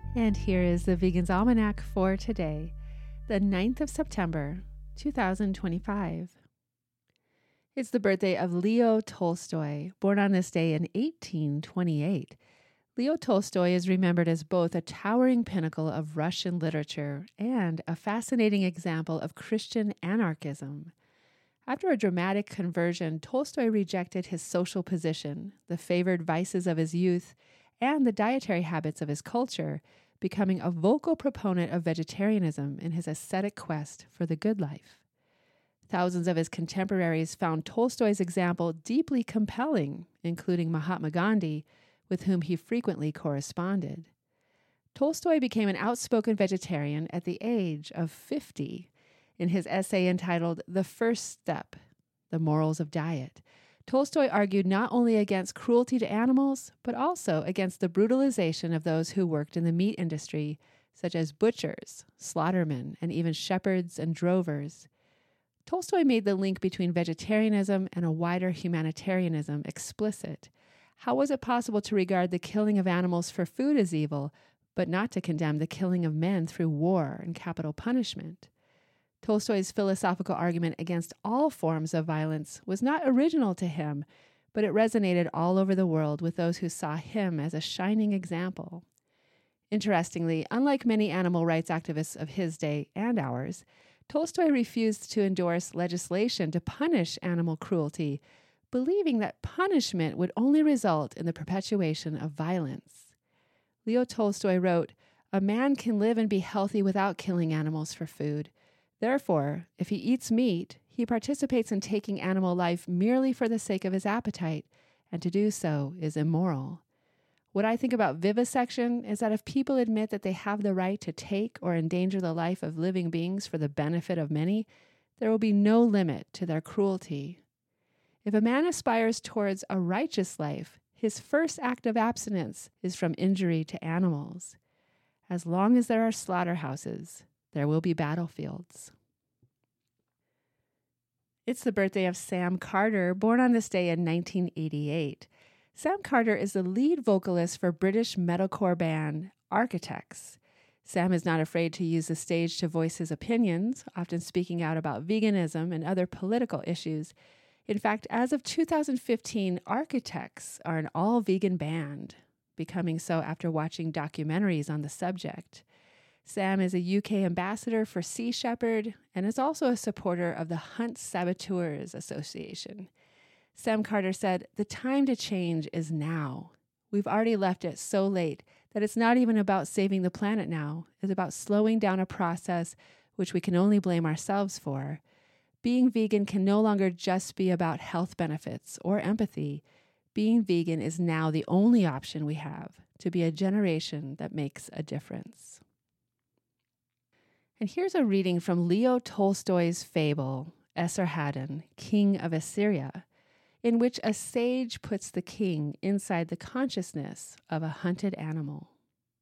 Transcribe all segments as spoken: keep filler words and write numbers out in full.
And here is the Vegan's Almanac for today, the ninth of September, two thousand twenty-five. It's the birthday of Leo Tolstoy, born on this day in eighteen twenty-eight. Leo Tolstoy is remembered as both a towering pinnacle of Russian literature and a fascinating example of Christian anarchism. After a dramatic conversion, Tolstoy rejected his social position, the favored vices of his youth, and the dietary habits of his culture, becoming a vocal proponent of vegetarianism in his ascetic quest for the good life. Thousands of his contemporaries found Tolstoy's example deeply compelling, including Mahatma Gandhi, with whom he frequently corresponded. Tolstoy became an outspoken vegetarian at the age of fifty. In his essay entitled The First Step, The Morals of Diet, Tolstoy argued not only against cruelty to animals, but also against the brutalization of those who worked in the meat industry, such as butchers, slaughtermen, and even shepherds and drovers. Tolstoy made the link between vegetarianism and a wider humanitarianism explicit. How was it possible to regard the killing of animals for food as evil, but not to condemn the killing of men through war and capital punishment? Tolstoy's philosophical argument against all forms of violence was not original to him, but it resonated all over the world with those who saw him as a shining example. Interestingly, unlike many animal rights activists of his day and ours, Tolstoy refused to endorse legislation to punish animal cruelty, believing that punishment would only result in the perpetuation of violence. Leo Tolstoy wrote, "A man can live and be healthy without killing animals for food. Therefore, if he eats meat, he participates in taking animal life merely for the sake of his appetite, and to do so is immoral. What I think about vivisection is that if people admit that they have the right to take or endanger the life of living beings for the benefit of many, there will be no limit to their cruelty. If a man aspires towards a righteous life, his first act of abstinence is from injury to animals. As long as there are slaughterhouses, there will be battlefields." It's the birthday of Sam Carter, born on this day in nineteen eighty-eight. Sam Carter is the lead vocalist for British metalcore band Architects. Sam is not afraid to use the stage to voice his opinions, often speaking out about veganism and other political issues. In fact, as of two thousand fifteen, Architects are an all-vegan band, becoming so after watching documentaries on the subject. Sam is a U K ambassador for Sea Shepherd and is also a supporter of the Hunt Saboteurs Association. Sam Carter said, "The time to change is now. We've already left it so late that it's not even about saving the planet now. It's about slowing down a process which we can only blame ourselves for. Being vegan can no longer just be about health benefits or empathy. Being vegan is now the only option we have to be a generation that makes a difference." And here's a reading from Leo Tolstoy's fable, Esarhaddon, King of Assyria, in which a sage puts the king inside the consciousness of a hunted animal.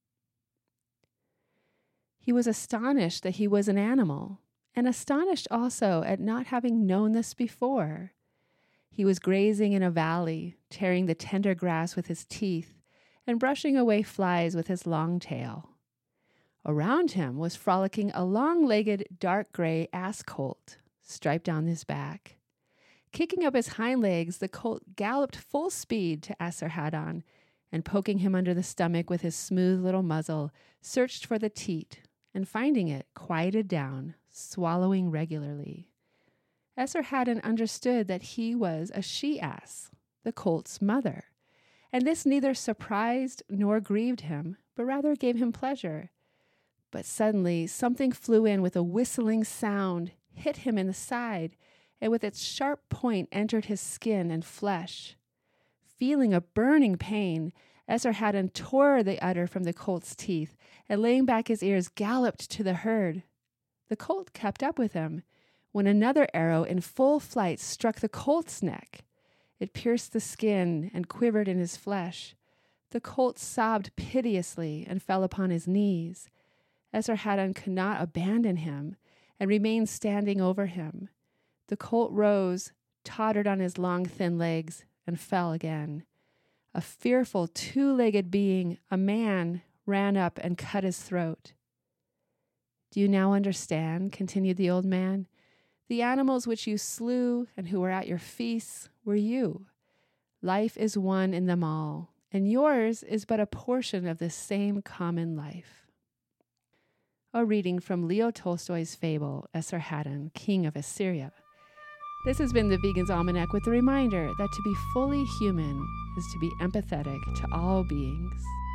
He was astonished that he was an animal, and astonished also at not having known this before. He was grazing in a valley, tearing the tender grass with his teeth, and brushing away flies with his long tail. Around him was frolicking a long-legged, dark gray ass colt, striped down his back. Kicking up his hind legs, the colt galloped full speed to Esarhaddon, and poking him under the stomach with his smooth little muzzle, searched for the teat, and finding it, quieted down, swallowing regularly. Esarhaddon understood that he was a she-ass, the colt's mother, and this neither surprised nor grieved him, but rather gave him pleasure. But suddenly something flew in with a whistling sound, hit him in the side, and with its sharp point entered his skin and flesh. Feeling a burning pain, Esarhaddon tore the udder from the colt's teeth, and laying back his ears, galloped to the herd. The colt kept up with him, when another arrow in full flight struck the colt's neck. It pierced the skin and quivered in his flesh. The colt sobbed piteously and fell upon his knees. Esarhaddon could not abandon him, and remained standing over him. The colt rose, tottered on his long, thin legs, and fell again. A fearful two-legged being, a man, ran up and cut his throat. Do you now understand, continued the old man? The animals which you slew and who were at your feasts were you. Life is one in them all, and yours is but a portion of this same common life. A reading from Leo Tolstoy's fable, Esarhaddon, King of Assyria. This has been the Vegan's Almanac with a reminder that to be fully human is to be empathetic to all beings.